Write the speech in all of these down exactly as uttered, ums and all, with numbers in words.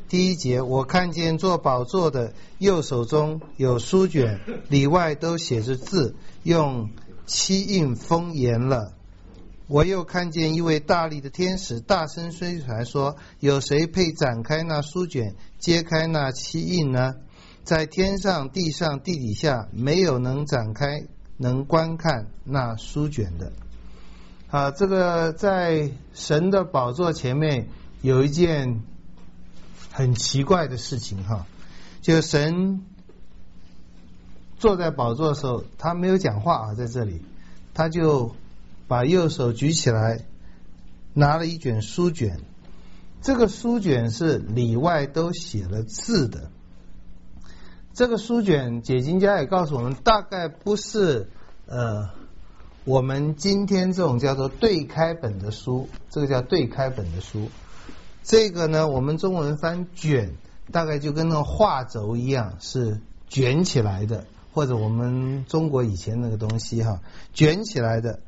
第一节，我看见坐宝座的右手中有书卷，里外都写着字，用漆印封严了。我又看见一位大力的天使大声吹出来说，有谁配展开那书卷，揭开那漆印呢？在天上地上地底下没有能展开能观看那书卷的。啊，这个在神的宝座前面有一件很奇怪的事情哈，就神坐在宝座的时候，他没有讲话啊，在这里他就把右手举起来，拿了一卷书卷。这个书卷是里外都写了字的。这个书卷解经家也告诉我们，大概不是呃我们今天这种叫做对开本的书，这个叫对开本的书。这个呢，我们中文翻卷，大概就跟那个画轴一样，是卷起来的，或者我们中国以前那个东西哈，卷起来的。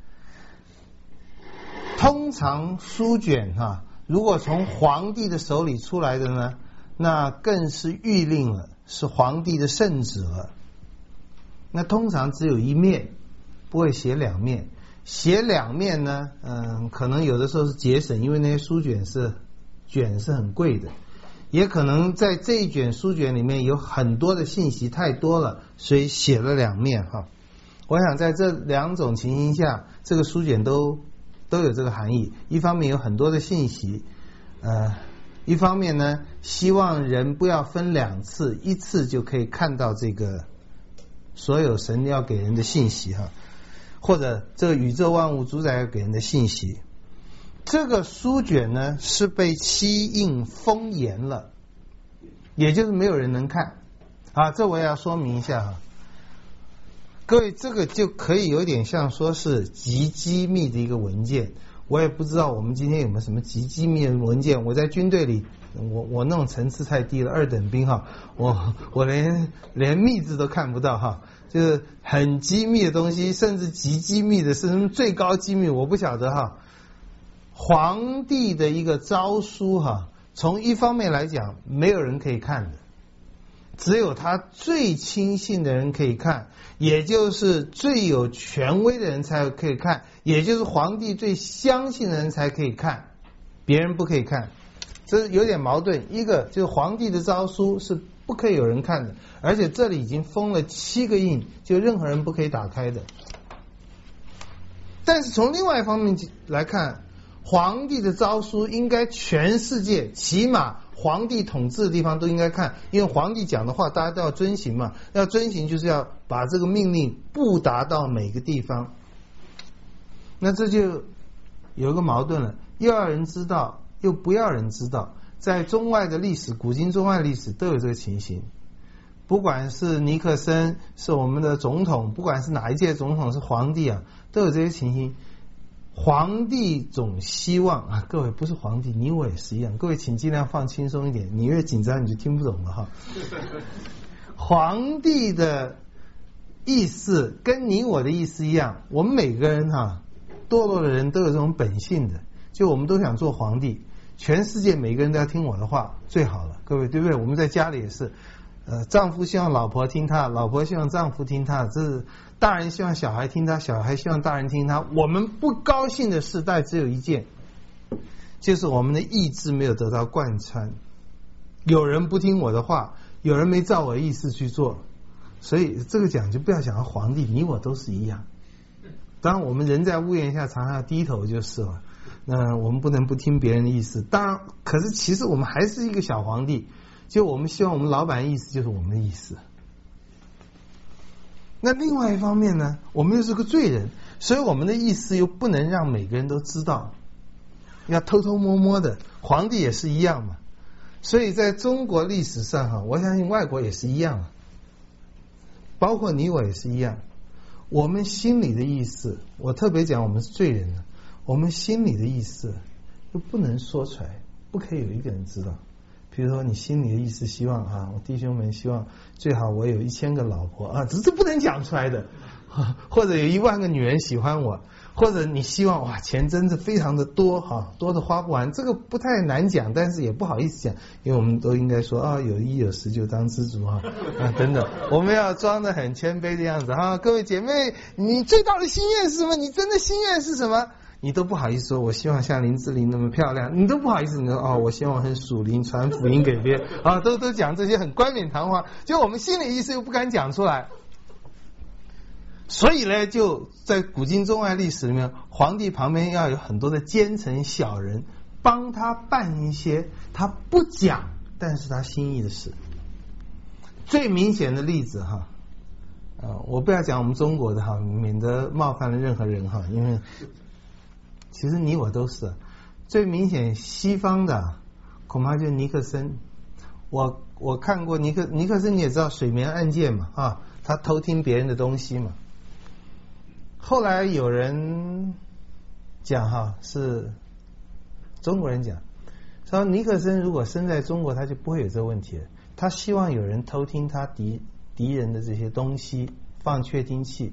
通常书卷哈，如果从皇帝的手里出来的呢，那更是谕令了，是皇帝的圣旨了。那通常只有一面，不会写两面。写两面呢，嗯，可能有的时候是节省，因为那些书卷是卷是很贵的，也可能在这一卷书卷里面有很多的信息太多了，所以写了两面哈。我想在这两种情形下，这个书卷都都有这个含义。一方面有很多的信息，呃，一方面呢，希望人不要分两次，一次就可以看到这个所有神要给人的信息哈，或者这个宇宙万物主宰要给人的信息。这个书卷呢是被漆印封严了，也就是没有人能看啊。这我也要说明一下哈，各位，这个就可以有点像说是极机密的一个文件。我也不知道我们今天有没有什么极机密的文件。我在军队里，我我那种层次太低了，二等兵哈，我我连连密字都看不到哈，就是很机密的东西，甚至极机密的，甚至最高机密，我不晓得哈。皇帝的一个诏书哈，从一方面来讲，没有人可以看的，只有他最亲信的人可以看，也就是最有权威的人才可以看，也就是皇帝最相信的人才可以看，别人不可以看。这有点矛盾，一个就是皇帝的诏书是不可以有人看的，而且这里已经封了七个印，就任何人不可以打开的。但是从另外一方面来看，皇帝的诏书应该全世界起码皇帝统治的地方都应该看，因为皇帝讲的话大家都要遵行嘛，要遵行就是要把这个命令布达到每个地方。那这就有一个矛盾了，又要人知道又不要人知道。在中外的历史，古今中外历史都有这个情形，不管是尼克森是我们的总统，不管是哪一届总统是皇帝啊，都有这些情形。皇帝总希望啊，各位不是皇帝，你我也是一样。各位请尽量放轻松一点，你越紧张你就听不懂了哈。皇帝的意思跟你我的意思一样，我们每个人哈，堕落的人都有这种本性的，就我们都想做皇帝，全世界每个人都要听我的话最好了，各位对不对？我们在家里也是，呃，丈夫希望老婆听他，老婆希望丈夫听他，这是大人希望小孩听他，小孩希望大人听他。我们不高兴的事代只有一件，就是我们的意志没有得到贯穿，有人不听我的话，有人没照我的意思去做。所以这个讲就不要讲到皇帝，你我都是一样。当然我们人在屋檐下常常要低头就是了，那我们不能不听别人的意思。当然可是其实我们还是一个小皇帝，就我们希望我们老板的意思就是我们的意思。那另外一方面呢，我们又是个罪人，所以我们的意思又不能让每个人都知道，要偷偷摸摸的。皇帝也是一样嘛。所以在中国历史上哈，我相信外国也是一样，包括你我也是一样。我们心里的意思，我特别讲我们是罪人呢，我们心里的意思又不能说出来，不可以有一个人知道。比如说你心里的意思希望啊，我弟兄们希望最好我有一千个老婆啊，这这不能讲出来的或者有一万个女人喜欢我，或者你希望哇钱真是非常的多哈，多的花不完，这个不太难讲，但是也不好意思讲，因为我们都应该说啊有一有十就当知足哈啊等等，我们要装得很谦卑的样子哈。各位姐妹，你最大的心愿是什么？你真的心愿是什么？你都不好意思说，我希望像林志玲那么漂亮，你都不好意思，你说哦，我希望很属灵，传福音给别人啊，都都讲这些很冠冕堂皇，就我们心里意思又不敢讲出来。所以呢，就在古今中外历史里面，皇帝旁边要有很多的奸臣小人，帮他办一些他不讲，但是他心意的事。最明显的例子哈，呃，我不要讲我们中国的哈，免得冒犯了任何人哈，因为其实你我都是。最明显西方的恐怕就尼克森。我我看过尼克尼克森，你也知道水棉案件嘛啊，他偷听别人的东西嘛。后来有人讲哈，是中国人讲，说尼克森如果生在中国，他就不会有这个问题了。他希望有人偷听他敌敌人的这些东西，放窃听器。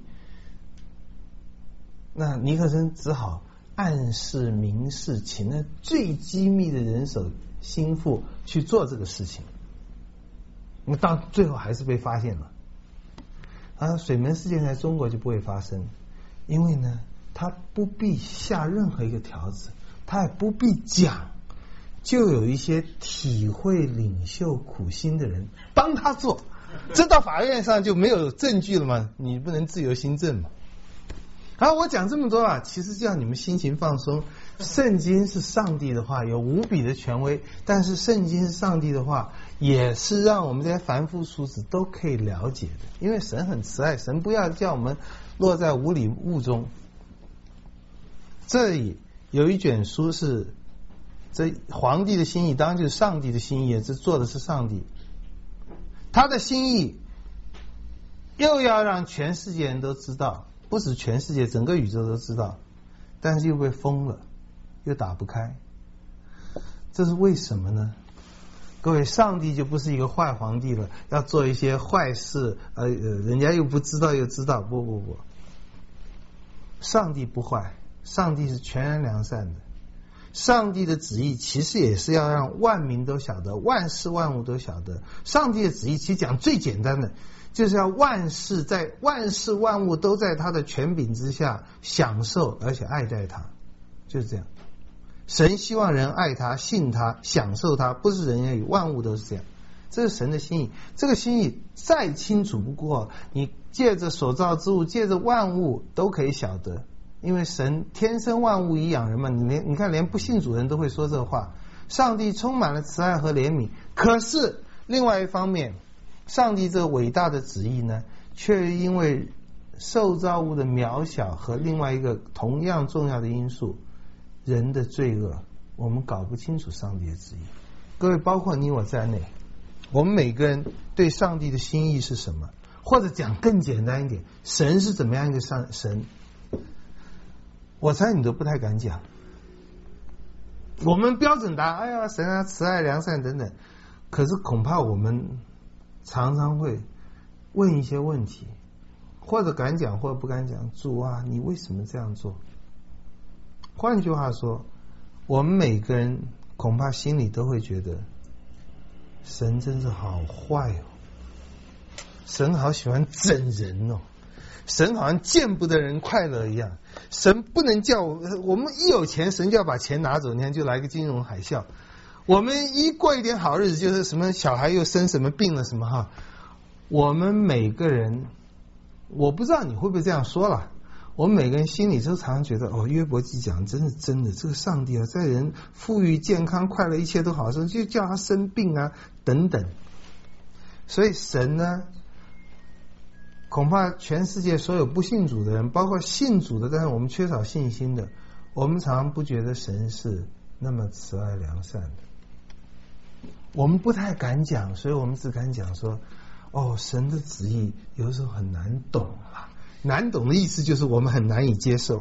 那尼克森只好暗示明示，请了最机密的人手心腹去做这个事情。那到最后还是被发现了。啊，水门事件在中国就不会发生。因为呢，他不必下任何一个条子，他也不必讲，就有一些体会领袖苦心的人帮他做，这到法院上就没有证据了嘛，你不能自由心证嘛。好，我讲这么多啊，其实就让你们心情放松。圣经是上帝的话，有无比的权威，但是圣经是上帝的话，也是让我们这些凡夫俗子都可以了解的。因为神很慈爱，神不要叫我们落在无里雾中。这里有一卷书是这皇帝的心意，当然就是上帝的心意，这做的是上帝。他的心意又要让全世界人都知道，不止全世界，整个宇宙都知道，但是又被封了，又打不开。这是为什么呢？各位，上帝就不是一个坏皇帝了，要做一些坏事，呃呃，人家又不知道又知道，不不不，上帝不坏，上帝是全然良善的。上帝的旨意其实也是要让万民都晓得，万事万物都晓得。上帝的旨意其实讲最简单的，就是要万事在万事万物都在他的权柄之下享受而且爱戴他，就是这样。神希望人爱他、信他、享受他，不是人而已，万物都是这样。这是神的心意，这个心意再清楚不过，你借着所造之物，借着万物都可以晓得。因为神天生万物以养人嘛，你连你看连不信主人都会说这话。上帝充满了慈爱和怜悯，可是另外一方面，上帝这个伟大的旨意呢，却因为受造物的渺小和另外一个同样重要的因素，人的罪恶，我们搞不清楚上帝的旨意。各位，包括你我在内，我们每个人对上帝的心意是什么？或者讲更简单一点，神是怎么样一个上神？我猜你都不太敢讲。我们标准答，哎呀，神啊，慈爱良善等等。可是恐怕我们常常会问一些问题，或者敢讲，或者不敢讲。主啊，你为什么这样做？换句话说，我们每个人恐怕心里都会觉得，神真是好坏哦，神好喜欢整人哦。神好像见不得人快乐一样，神不能叫我我们一有钱，神就要把钱拿走，你看就来个金融海啸。我们一过一点好日子，就是什么小孩又生什么病了什么哈。我们每个人，我不知道你会不会这样说了，我们每个人心里都常常觉得，哦，约伯记讲真是真的，这个上帝啊，在人富裕、健康、快乐一切都好的时候，就叫他生病啊等等。所以神呢，恐怕全世界所有不信主的人，包括信主的，但是我们缺少信心的，我们常常不觉得神是那么慈爱良善的。我们不太敢讲，所以我们只敢讲说，哦，神的旨意有时候很难懂啊。难懂的意思就是我们很难以接受。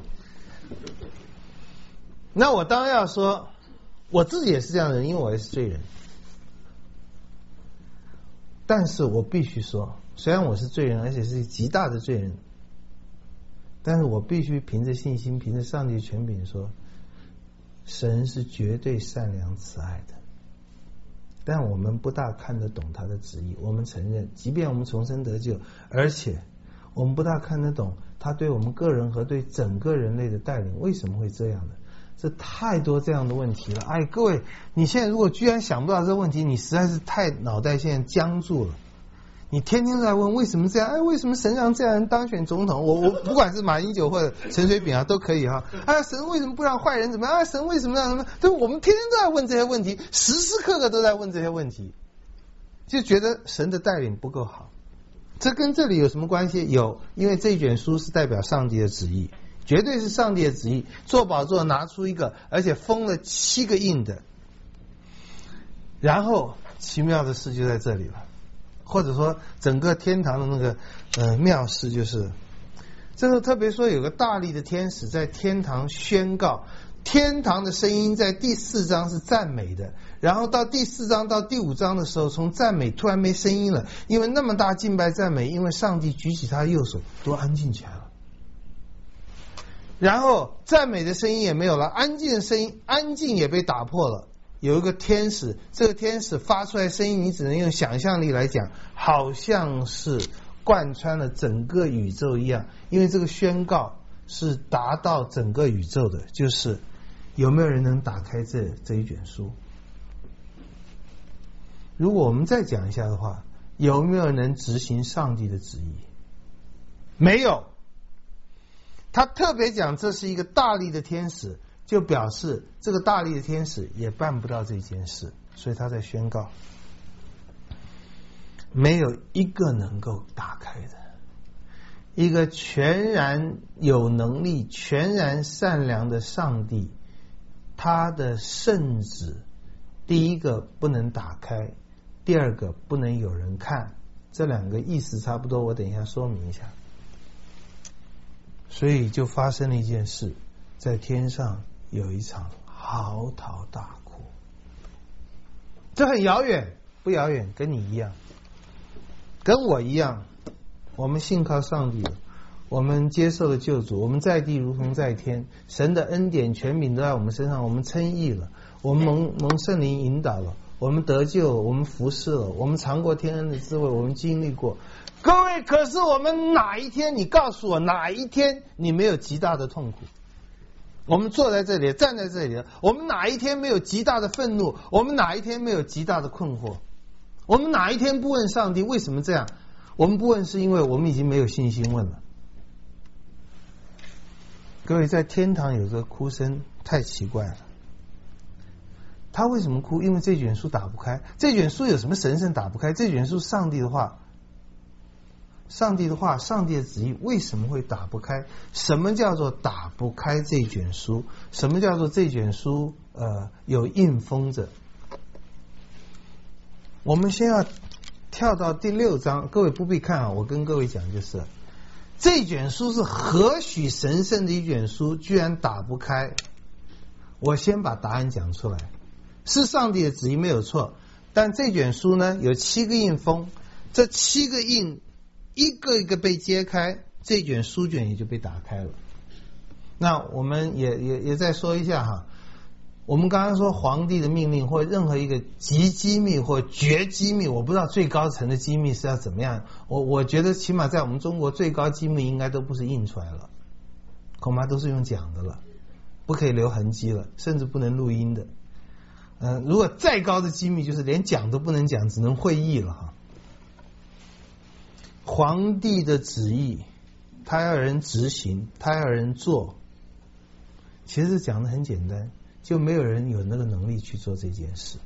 那我当然要说，我自己也是这样的人，因为我也是罪人。但是我必须说，虽然我是罪人，而且是极大的罪人， 但是我必须凭着信心，凭着上帝的权柄说，神是绝对善良慈爱的。但我们不大看得懂他的旨意，我们承认，即便我们重生得救，而且我们不大看得懂他对我们个人和对整个人类的带领，为什么会这样的？这太多这样的问题了。哎，各位，你现在如果居然想不到这个问题，你实在是太脑袋现在僵住了。你天天在问为什么这样？哎，为什么神让这样人当选总统？我我不管是马英九或者陈水扁啊，都可以哈。啊，神为什么不让坏人怎么样？啊，神为什么让什么？对，我们天天都在问这些问题，时时刻刻都在问这些问题，就觉得神的带领不够好。这跟这里有什么关系？有，因为这卷书是代表上帝的旨意，绝对是上帝的旨意。做宝座拿出一个，而且封了七个印的，然后奇妙的事就在这里了。或者说整个天堂的那个呃妙事就是，这个特别说有个大力的天使在天堂宣告，天堂的声音在第四章是赞美的，然后到第四章到第五章的时候，从赞美突然没声音了，因为那么大敬拜赞美，因为上帝举起他的右手，都安静起来了。然后赞美的声音也没有了，安静的声音，安静也被打破了。有一个天使，这个天使发出来声音，你只能用想象力来讲，好像是贯穿了整个宇宙一样，因为这个宣告是达到整个宇宙的，就是有没有人能打开这这一卷书？如果我们再讲一下的话，有没有人能执行上帝的旨意？没有。他特别讲这是一个大力的天使，就表示这个大力的天使也办不到这件事，所以他在宣告，没有一个能够打开的。一个全然有能力、全然善良的上帝，他的圣旨，第一个不能打开，第二个不能有人看，这两个意思差不多，我等一下说明一下。所以就发生了一件事，在天上有一场嚎啕大哭。这很遥远，不遥远，跟你一样，跟我一样，我们信靠上帝了，我们接受了救主，我们在地如同在天，神的恩典权柄都在我们身上，我们称义了，我们蒙蒙圣灵引导了，我们得救了，我们服侍了，我们尝过天恩的滋味，我们经历过。各位，可是我们哪一天，你告诉我哪一天你没有极大的痛苦？我们坐在这里，站在这里，我们哪一天没有极大的愤怒？我们哪一天没有极大的困惑？我们哪一天不问上帝为什么这样？我们不问是因为我们已经没有信心问了。各位，在天堂有个哭声太奇怪了。他为什么哭？因为这卷书打不开。这卷书有什么神圣打不开？这卷书上帝的话，上帝的话，上帝的旨意为什么会打不开？什么叫做打不开这卷书？什么叫做这卷书呃有印封着？我们先要跳到第六章，各位不必看啊，我跟各位讲就是，这卷书是何许神圣的一卷书，居然打不开？我先把答案讲出来，是上帝的旨意没有错，但这卷书呢有七个印封，这七个印一个一个被揭开，这卷书卷也就被打开了。那我们也也也再说一下哈，我们刚刚说皇帝的命令或任何一个极机密或绝机密，我不知道最高层的机密是要怎么样，我我觉得起码在我们中国最高机密应该都不是印出来了，恐怕都是用讲的了，不可以留痕迹了，甚至不能录音的。嗯、呃，如果再高的机密就是连讲都不能讲，只能会议了哈。皇帝的旨意，他要人执行，他要人做，其实讲的很简单，就没有人有那个能力去做这件事，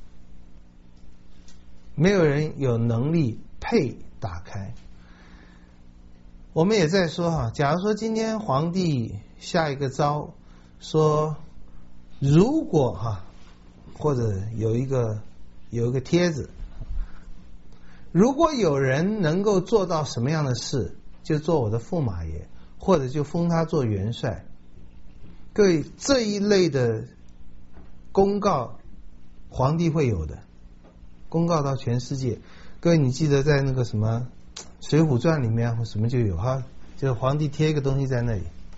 没有人有能力配打开。我们也在说哈，假如说今天皇帝下一个诏说，如果哈，或者有一个有一个帖子，如果有人能够做到什么样的事，就做我的驸马爷，或者就封他做元帅。各位，这一类的公告皇帝会有的，公告到全世界。各位，你记得在那个什么《水浒传》里面或什么就有哈， 就是皇帝贴一个东西在那里，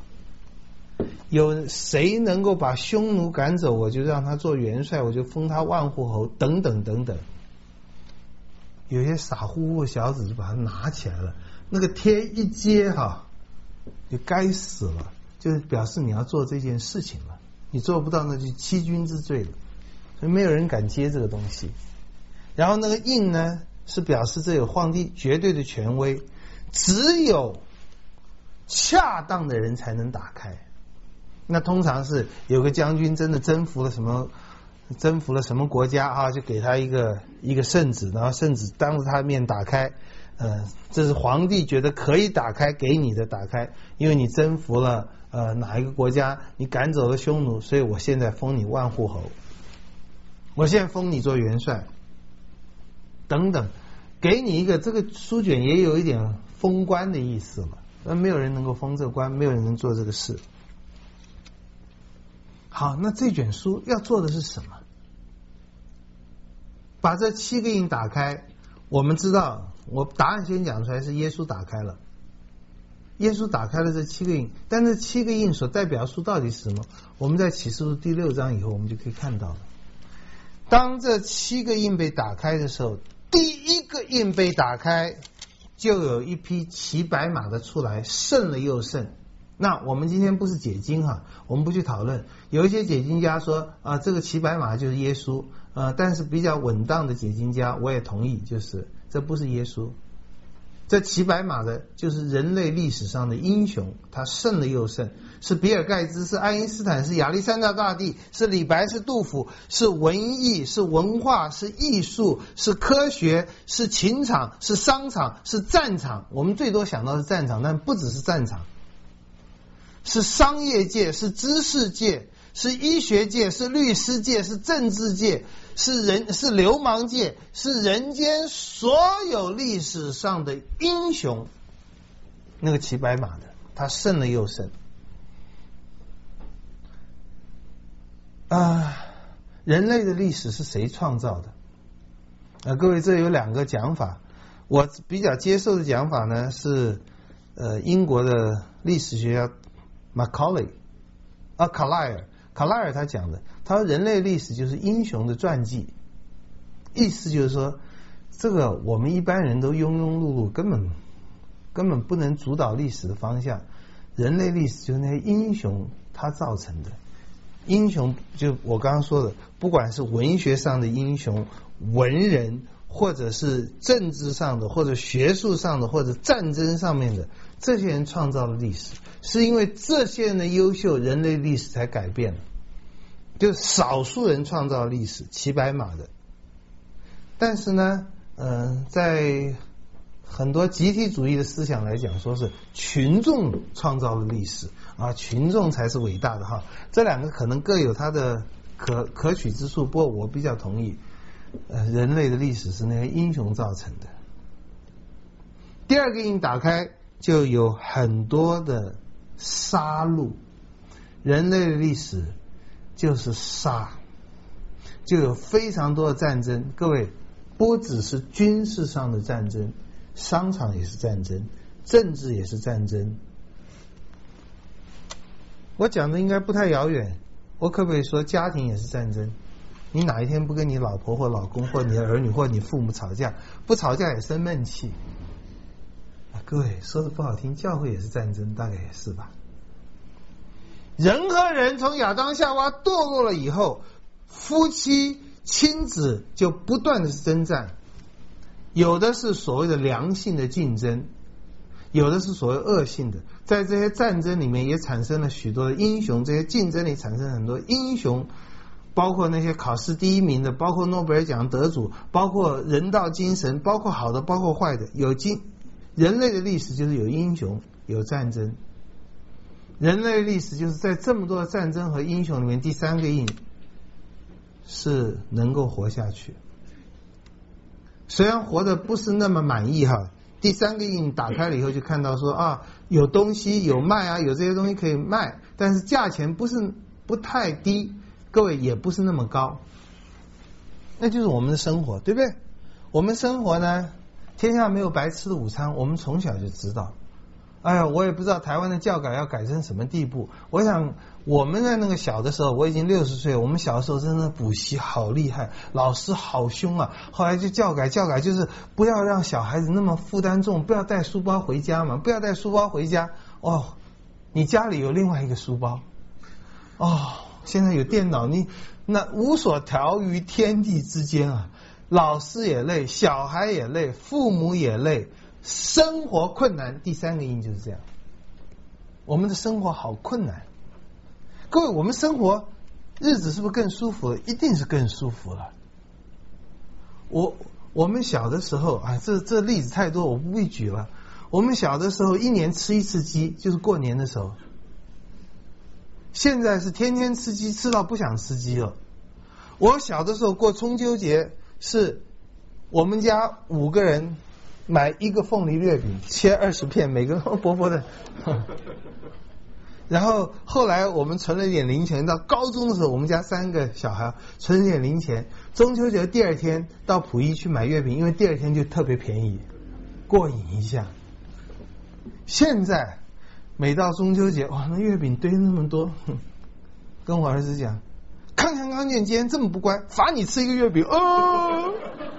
有谁能够把匈奴赶走，我就让他做元帅，我就封他万户侯，等等等等。有些傻乎乎的小子就把它拿起来了，那个贴一揭哈，就该死了，就是表示你要做这件事情了，你做不到那就欺君之罪了，所以没有人敢接这个东西。然后那个印呢，是表示这有皇帝绝对的权威，只有恰当的人才能打开。那通常是有个将军真的征服了什么征服了什么国家啊，就给他一个一个圣旨，然后圣旨当着他的面打开，呃，这是皇帝觉得可以打开给你的打开，因为你征服了呃哪一个国家，你赶走了匈奴，所以我现在封你万户侯，我现在封你做元帅，等等，给你一个这个书卷也有一点封官的意思了，那没有人能够封这个官，没有人能做这个事。好，那这卷书要做的是什么？把这七个印打开，我们知道，我答案先讲出来，是耶稣打开了。耶稣打开了这七个印，但这七个印所代表的书到底是什么？我们在启示录第六章以后，我们就可以看到了。当这七个印被打开的时候，第一个印被打开，就有一匹骑白马的出来，胜了又胜。那我们今天不是解经哈，我们不去讨论。有一些解经家说啊，这个骑白马就是耶稣，呃，但是比较稳当的解经家，我也同意，就是这不是耶稣，这骑白马的就是人类历史上的英雄，他胜了又胜，是比尔盖茨，是爱因斯坦，是亚历山大大帝，是李白，是杜甫，是文艺，是文化，是艺术，是科学，是情场，是商场，是战场。我们最多想到是战场，但不只是战场。是商业界，是知识界，是医学界，是律师界，是政治界，是人是流氓界，是人间所有历史上的英雄。那个骑白马的，他胜了又胜。啊，人类的历史是谁创造的？啊，各位，这有两个讲法。我比较接受的讲法呢是，呃，英国的历史学家Macaulay 啊，卡莱尔，卡莱尔他讲的，他说人类历史就是英雄的传记，意思就是说，这个我们一般人都庸庸碌碌，根本根本不能主导历史的方向。人类历史就是那些英雄他造成的，英雄就我刚刚说的，不管是文学上的英雄、文人，或者是政治上的，或者学术上的，或者战争上面的，这些人创造了历史，是因为这些人的优秀，人类历史才改变了。就少数人创造历史，骑白马的。但是呢，呃，在很多集体主义的思想来讲，说是群众创造了历史啊，群众才是伟大的哈。这两个可能各有它的可可取之处，不过我比较同意，呃，人类的历史是那些英雄造成的。第二个印打开，就有很多的杀戮，人类的历史就是杀，就有非常多的战争。各位，不只是军事上的战争，商场也是战争，政治也是战争。我讲的应该不太遥远，我可不可以说家庭也是战争？你哪一天不跟你老婆或老公或你的儿女或你父母吵架，不吵架也生闷气。各位说的不好听，教会也是战争，大概也是吧。人和人从亚当夏娃堕落了以后，夫妻亲子就不断的是征战，有的是所谓的良性的竞争，有的是所谓恶性的。在这些战争里面也产生了许多的英雄，这些竞争里产生很多英雄，包括那些考试第一名的，包括诺贝尔奖得主，包括人道精神，包括好的包括坏的。有经人类的历史就是有英雄有战争，人类历史就是在这么多的战争和英雄里面，第三个印是能够活下去。虽然活得不是那么满意哈，第三个印打开了以后就看到说啊，有东西有卖啊，有这些东西可以卖，但是价钱不是不太低，各位也不是那么高。那就是我们的生活，对不对？我们生活呢，天下没有白吃的午餐，我们从小就知道哎呀，我也不知道台湾的教改要改成什么地步。我想我们在那个小的时候，我已经六十岁，我们小的时候真的补习好厉害，老师好凶啊。后来就教改，教改就是不要让小孩子那么负担重，不要带书包回家嘛，不要带书包回家。哦，你家里有另外一个书包。哦，现在有电脑，你那无所调于天地之间啊。老师也累，小孩也累，父母也累。生活困难，第三个因就是这样。我们的生活好困难，各位，我们生活日子是不是更舒服了？一定是更舒服了。我我们小的时候啊，这这例子太多，我不必举了。我们小的时候一年吃一次鸡，就是过年的时候。现在是天天吃鸡，吃到不想吃鸡了。我小的时候过中秋节，是我们家五个人买一个凤梨月饼，切二十片，每个薄薄的。然后后来我们存了一点零钱，到高中的时候，我们家三个小孩存了一点零钱，中秋节第二天到普一去买月饼，因为第二天就特别便宜，过瘾一下。现在每到中秋节，哇，那月饼堆那么多，跟我儿子讲，康康康健今天这么不乖，罚你吃一个月饼。哦，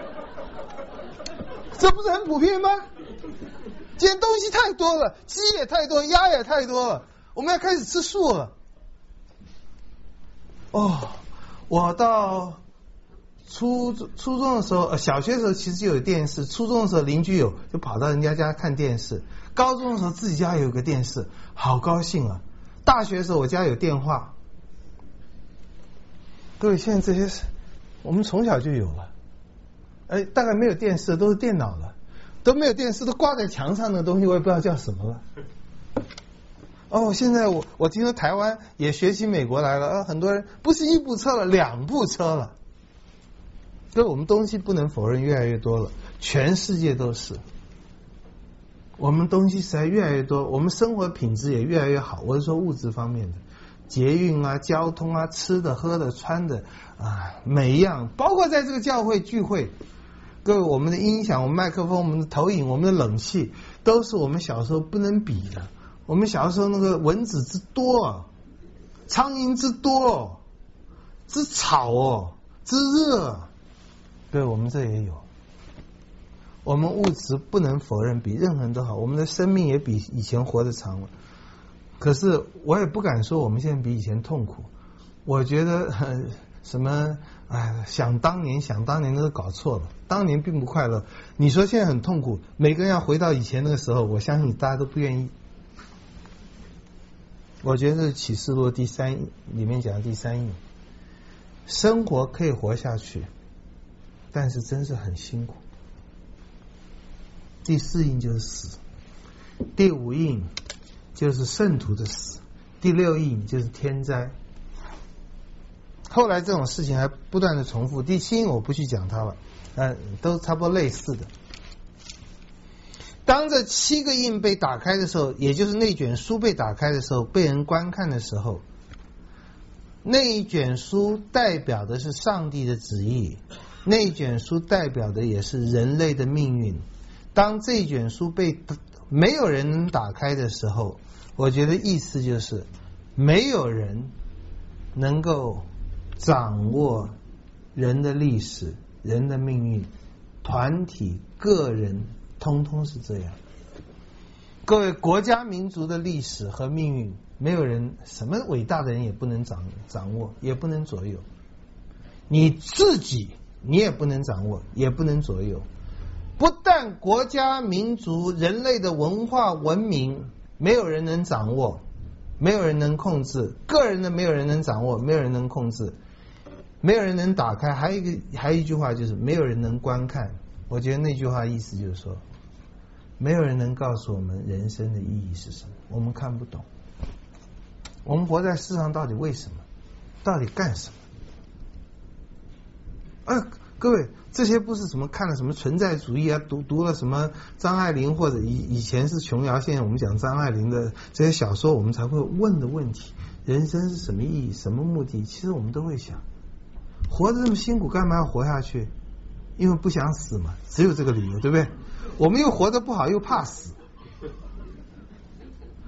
这不是很普遍吗？今天东西太多了，鸡也太多，鸭也太多了，我们要开始吃素了。哦，我到初初中的时候，呃，小学的时候其实就有电视，初中的时候邻居有，就跑到人家家看电视。高中的时候自己家有个电视，好高兴啊！大学的时候我家有电话。各位，现在这些是我们从小就有了，哎，大概没有电视都是电脑了，都没有电视都挂在墙上的东西，我也不知道叫什么了。哦，现在我我听说台湾也学起美国来了，啊，很多人不是一部车了，两部车了。所以我们东西不能否认越来越多了，全世界都是。我们东西实在越来越多，我们生活品质也越来越好。我是说物质方面的，捷运啊、交通啊、吃的、喝的、穿的啊，每一样，包括在这个教会聚会，各位，我们的音响、我们麦克风、我们的投影、我们的冷气，都是我们小时候不能比的。我们小时候那个蚊子之多啊，苍蝇之多，之吵哦，之热，对，我们这也有。我们物质不能否认比任何人都好，我们的生命也比以前活得长了。可是我也不敢说我们现在比以前痛苦。我觉得呃什么哎，想当年想当年都是搞错了，当年并不快乐。你说现在很痛苦，每个人要回到以前那个时候，我相信大家都不愿意。我觉得是启示录第三里面讲的第三印，生活可以活下去，但是真是很辛苦。第四印就是死，第五印就是圣徒的死，第六印就是天灾。后来这种事情还不断的重复，第七印我不去讲它了，呃，都差不多类似的。当这七个印被打开的时候，也就是那卷书被打开的时候，被人观看的时候，那一卷书代表的是上帝的旨意，那一卷书代表的也是人类的命运。当这卷书被没有人能打开的时候，我觉得意思就是没有人能够掌握人的历史、人的命运，团体、个人通通是这样。各位，国家民族的历史和命运，没有人，什么伟大的人也不能掌掌握，也不能左右。你自己你也不能掌握，也不能左右。不但国家民族人类的文化文明没有人能掌握，没有人能控制，个人的没有人能掌握，没有人能控制，没有人能打开，还有一个还有一句话就是没有人能观看。我觉得那句话意思就是说，没有人能告诉我们人生的意义是什么，我们看不懂。我们活在世上到底为什么？到底干什么？啊，各位，这些不是什么看了什么存在主义啊，读读了什么张爱玲或者以以前是琼瑶，现在我们讲张爱玲的这些小说，我们才会问的问题：人生是什么意义？什么目的？其实我们都会想，活得这么辛苦，干嘛要活下去？因为不想死嘛，只有这个理由，对不对？我们又活得不好，又怕死。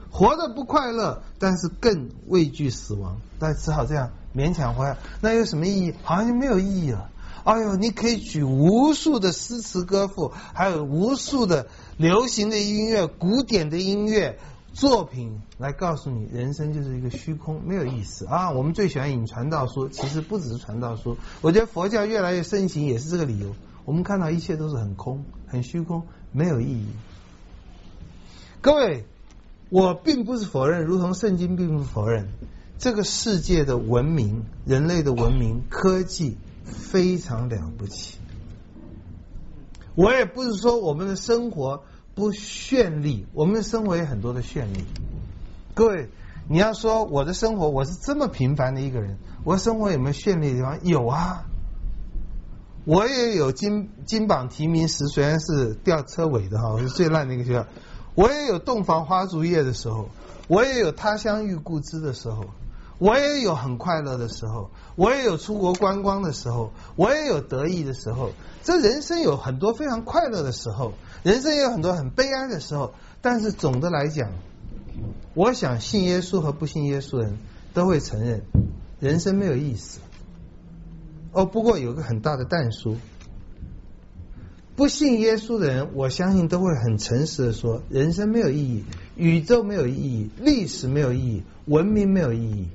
活得不快乐，但是更畏惧死亡，但只好这样勉强活下。那有什么意义？好像就没有意义了。哎呦，你可以举无数的诗词歌赋，还有无数的流行的音乐、古典的音乐作品来告诉你，人生就是一个虚空，没有意思啊！我们最喜欢引传道书，其实不只是传道书，我觉得佛教越来越盛行也是这个理由。我们看到一切都是很空、很虚空，没有意义。各位，我并不是否认，如同圣经并不否认，这个世界的文明、人类的文明、科技非常了不起。我也不是说我们的生活不绚丽，我们的生活也很多的绚丽。各位，你要说我的生活，我是这么平凡的一个人，我的生活有没有绚丽的地方？有啊，我也有金金榜题名时，虽然是吊车尾的哈，我是最烂的一个学校。我也有洞房花烛夜的时候，我也有他乡遇故知的时候，我也有很快乐的时候，我也有出国观光的时候，我也有得意的时候。这人生有很多非常快乐的时候，人生也有很多很悲哀的时候。但是总的来讲，我想信耶稣和不信耶稣的人都会承认，人生没有意思。哦，不过有个很大的但书，不信耶稣的人，我相信都会很诚实的说，人生没有意义，宇宙没有意义，历史没有意义，文明没有意义。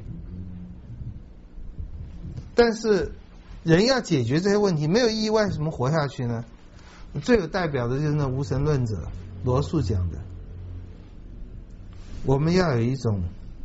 但是人要解决这些问题，没有意义，为什么活下去呢？最有代表的就是那无神论者罗素讲的，我们要有一种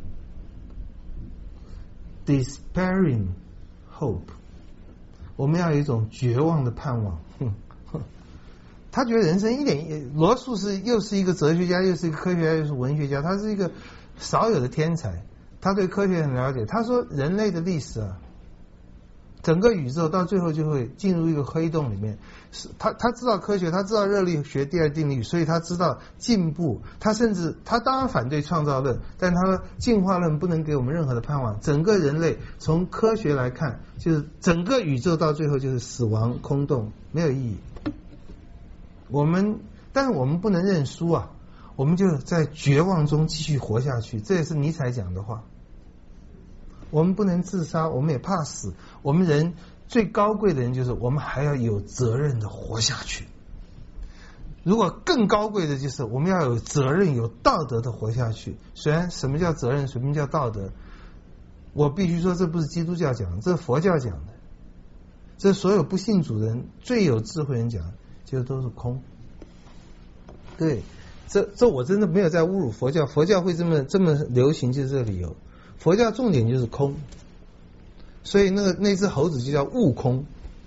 despairing hope， 我们要有一种绝望的盼望。他觉得人生一点，罗素是又是一个哲学家，又是一个科学家，又是文学家，他是一个少有的天才，他对科学很了解。他说人类的历史啊，整个宇宙到最后就会进入一个黑洞里面。他他知道科学，他知道热力学第二定律，所以他知道进步。他甚至他当然反对创造论，但他说进化论不能给我们任何的盼望。整个人类从科学来看，就是整个宇宙到最后就是死亡、空洞，没有意义。我们，但是我们不能认输啊！我们就在绝望中继续活下去，这也是尼采讲的话。我们不能自杀，我们也怕死。我们人最高贵的人就是我们还要有责任的活下去。如果更高贵的就是我们要有责任、有道德的活下去。虽然什么叫责任，什么叫道德，我必须说这不是基督教讲的，这是佛教讲的，这是所有不信主的人最有智慧人讲的。就都是空。对，这这我真的没有在侮辱佛教，佛教会这么这么流行就是这个理由。佛教重点就是空，所以那个那只猴子就叫悟空。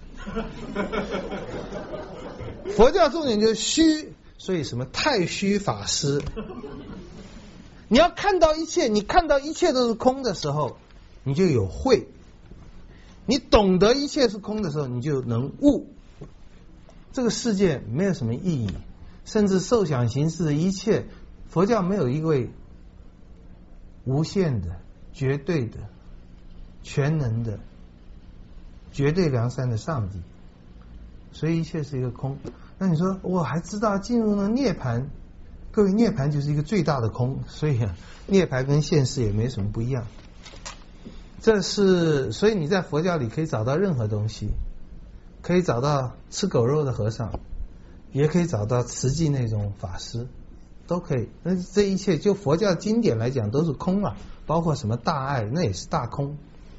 佛教重点就是虚，所以什么太虚法师。你要看到一切，你看到一切都是空的时候，你就有慧；你懂得一切是空的时候，你就能悟。这个世界没有什么意义，甚至受想行识的一切，佛教没有一位无限的、绝对的、全能的、绝对良善的上帝，所以一切是一个空。那你说我还知道进入了涅槃，各位，涅槃就是一个最大的空，所以啊，涅槃跟现世也没什么不一样。这是所以你在佛教里可以找到任何东西。可以找到吃狗肉的和尚，也可以找到慈济那种法师，都可以。那这一切就佛教经典来讲都是空了，包括什么大爱，那也是大空。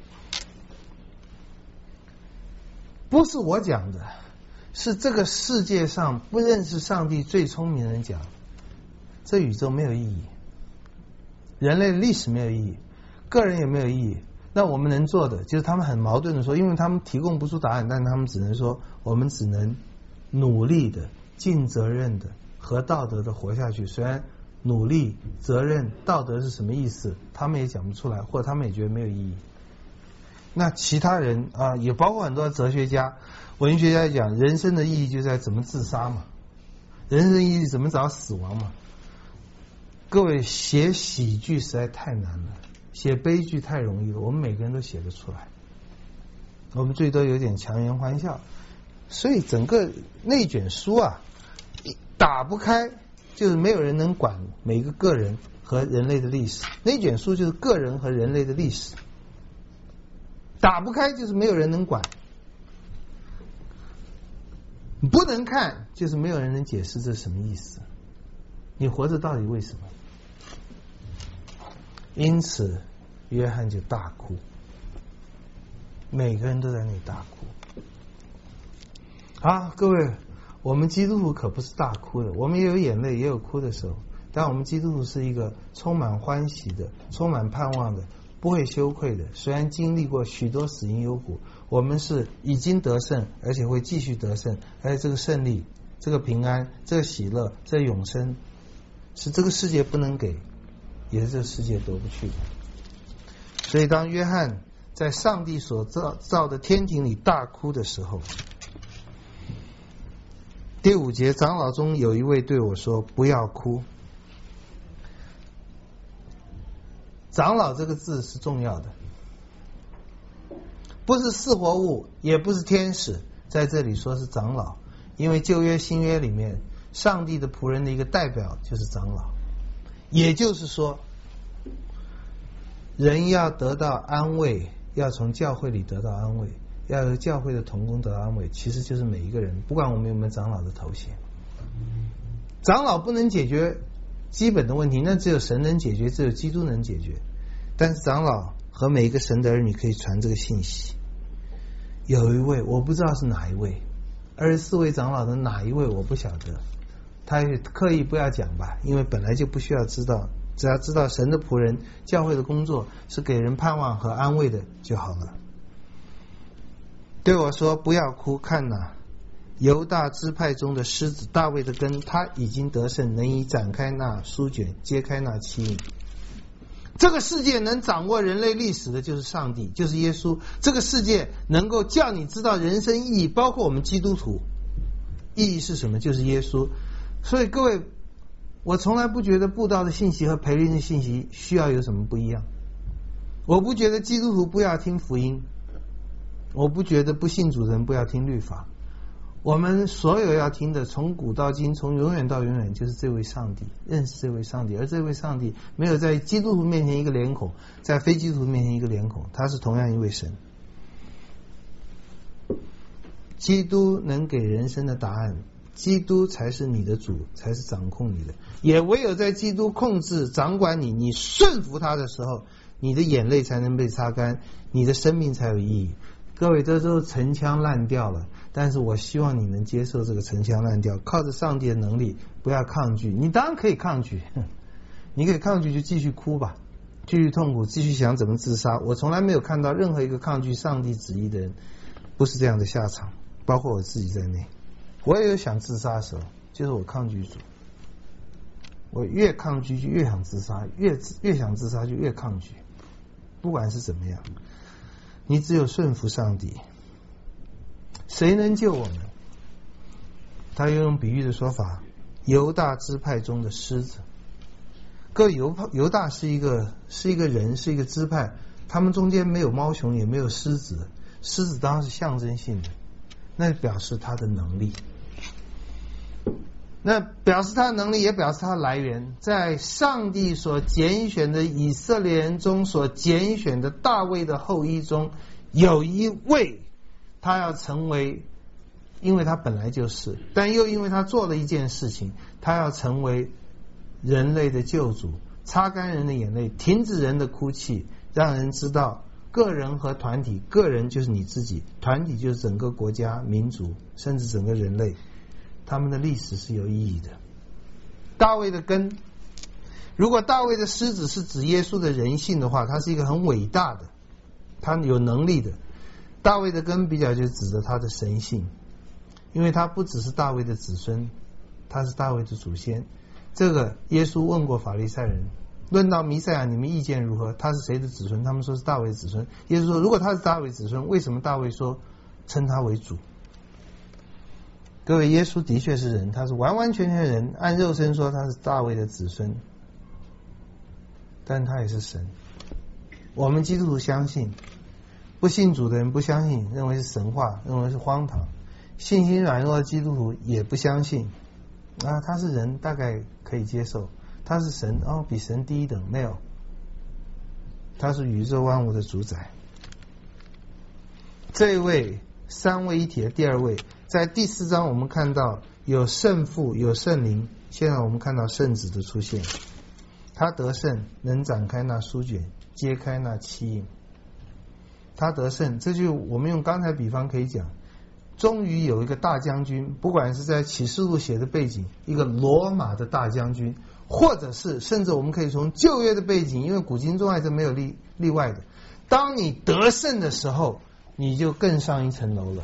不是我讲的，是这个世界上不认识上帝最聪明的人讲，这宇宙没有意义，人类历史没有意义，个人也没有意义。那我们能做的就是他们很矛盾的说，因为他们提供不出答案，但他们只能说我们只能努力的、尽责任的、合道德的活下去。虽然努力、责任、道德是什么意思，他们也讲不出来，或者他们也觉得没有意义。那其他人啊，也包括很多哲学家、文学家讲，人生的意义就在怎么自杀嘛，人生的意义怎么找死亡嘛。各位，写喜剧实在太难了。写悲剧太容易了，我们每个人都写得出来，我们最多有点强颜欢笑。所以整个内卷书啊，打不开就是没有人能管每个个人和人类的历史，内卷书就是个人和人类的历史，打不开就是没有人能管，不能看就是没有人能解释这是什么意思，你活着到底为什么？因此约翰就大哭，每个人都在那里大哭。好，各位，我们基督徒可不是大哭的，我们也有眼泪也有哭的时候，但我们基督徒是一个充满欢喜的，充满盼望的，不会羞愧的。虽然经历过许多死荫幽谷，我们是已经得胜，而且会继续得胜，而且这个胜利，这个平安，这个喜乐，这个永生，是这个世界不能给，也是这个世界得不去的。所以当约翰在上帝所造造的天庭里大哭的时候，第五节，长老中有一位对我说：“不要哭。”长老这个字是重要的，不是四活物，也不是天使，在这里说是长老，因为旧约新约里面上帝的仆人的一个代表就是长老，也就是说人要得到安慰，要从教会里得到安慰，要由教会的同工得到安慰，其实就是每一个人，不管我们有没有长老的头衔。长老不能解决基本的问题，那只有神能解决，只有基督能解决。但是长老和每一个神的儿女可以传这个信息。有一位我不知道是哪一位，二十四位长老的哪一位我不晓得，他也刻意不要讲吧，因为本来就不需要知道，只要知道神的仆人教会的工作是给人盼望和安慰的就好了。对我说：“不要哭，看哪，犹大支派中的狮子大卫的根，他已经得胜，能以展开那书卷，揭开那器皿。这个世界能掌握人类历史的就是上帝，就是耶稣。这个世界能够叫你知道人生意义，包括我们基督徒，意义是什么？就是耶稣。所以各位，我从来不觉得布道的信息和培灵的信息需要有什么不一样。我不觉得基督徒不要听福音，我不觉得不信主的人不要听律法。我们所有要听的，从古到今，从永远到永远，就是这位上帝，认识这位上帝。而这位上帝没有在基督徒面前一个脸孔，在非基督徒面前一个脸孔，他是同样一位神。基督能给人生的答案，基督才是你的主，才是掌控你的。也唯有在基督控制掌管你，你顺服他的时候，你的眼泪才能被擦干，你的生命才有意义。各位，这都陈腔滥调了，但是我希望你能接受这个陈腔滥调，靠着上帝的能力，不要抗拒。你当然可以抗拒，你可以抗拒就继续哭吧，继续痛苦，继续想怎么自杀。我从来没有看到任何一个抗拒上帝旨意的人不是这样的下场，包括我自己在内。我也有想自杀的时候，就是我抗拒主，我越抗拒就越想自杀，越越想自杀就越抗拒，不管是怎么样。你只有顺服上帝，谁能救我们？他又用比喻的说法，犹大支派中的狮子。各位，犹犹大是一个是一个人，是一个支派，他们中间没有猫熊，也没有狮子。狮子当然是象征性的，那表示他的能力，那表示他的能力，也表示他的来源。在上帝所拣选的以色列人中，所拣选的大卫的后裔中，有一位他要成为，因为他本来就是，但又因为他做了一件事情，他要成为人类的救主，擦干人的眼泪，停止人的哭泣，让人知道个人和团体，个人就是你自己，团体就是整个国家、民族，甚至整个人类，他们的历史是有意义的。大卫的根，如果大卫的狮子是指耶稣的人性的话，他是一个很伟大的，他有能力的。大卫的根比较就指着他的神性，因为他不只是大卫的子孙，他是大卫的祖先。这个耶稣问过法利赛人，论到弥赛亚你们意见如何？他是谁的子孙？他们说是大卫的子孙。耶稣说，如果他是大卫子孙，为什么大卫说称他为主？各位，耶稣的确是人，他是完完全全人，按肉身说他是大卫的子孙，但他也是神。我们基督徒相信，不信主的人不相信，认为是神话，认为是荒唐。信心软弱的基督徒也不相信， 啊，他是人大概可以接受，他是神哦，比神低一等没有，他是宇宙万物的主宰。这一位三位一体的第二位，在第四章我们看到有圣父有圣灵，现在我们看到圣子的出现，他得胜能展开那书卷，揭开那七印。他得胜，这就我们用刚才比方可以讲，终于有一个大将军，不管是在启示录写的背景，一个罗马的大将军，或者是甚至我们可以从旧约的背景，因为古今中外这没有例例外的，当你得胜的时候，你就更上一层楼了。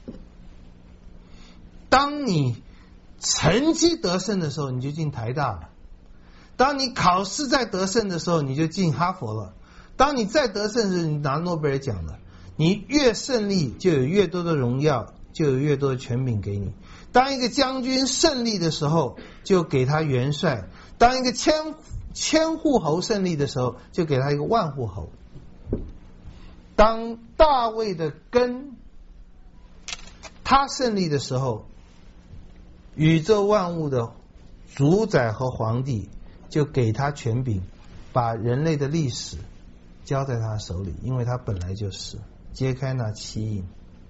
当你成绩得胜的时候，你就进台大了；当你考试再得胜的时候，你就进哈佛了；当你再得胜时，你拿诺贝尔奖了。你越胜利，就有越多的荣耀，就有越多的权柄给你。当一个将军胜利的时候，就给他元帅；当一个千千户侯胜利的时候，就给他一个万户侯。当大卫的根他胜利的时候，宇宙万物的主宰和皇帝就给他权柄，把人类的历史交在他手里，因为他本来就是揭开那七印。